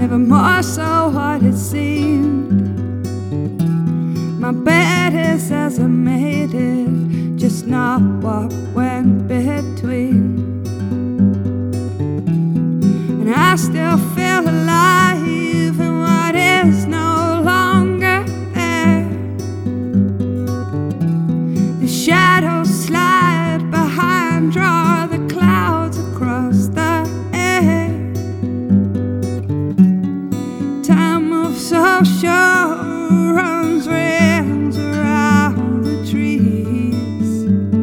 never more so what it seemed. My bed is as I made it, just not what went between. And I still feel alive in what is no longer there. The shadows slide behind, draw the clouds across the air. Time moves so sure, runs rings around the trees.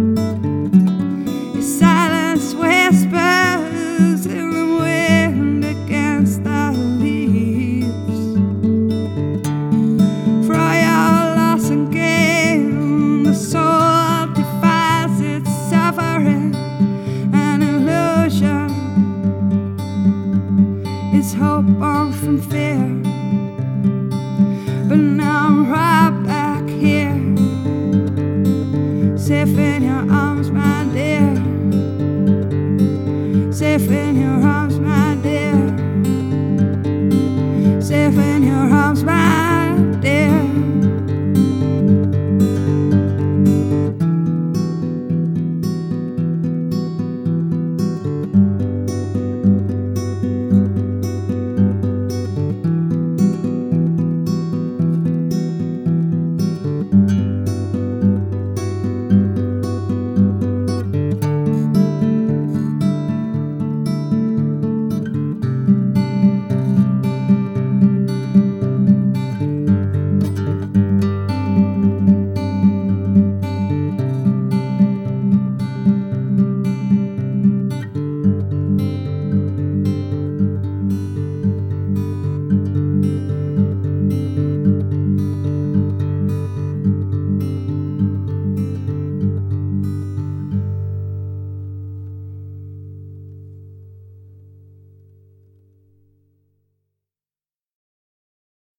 Your silence whispers in the wind against the leaves. For all your loss and gain, the soul defies its suffering. An illusion, it's hope born from fear. But now I'm right back here, safe in your arms, my dear. Safe in your arms.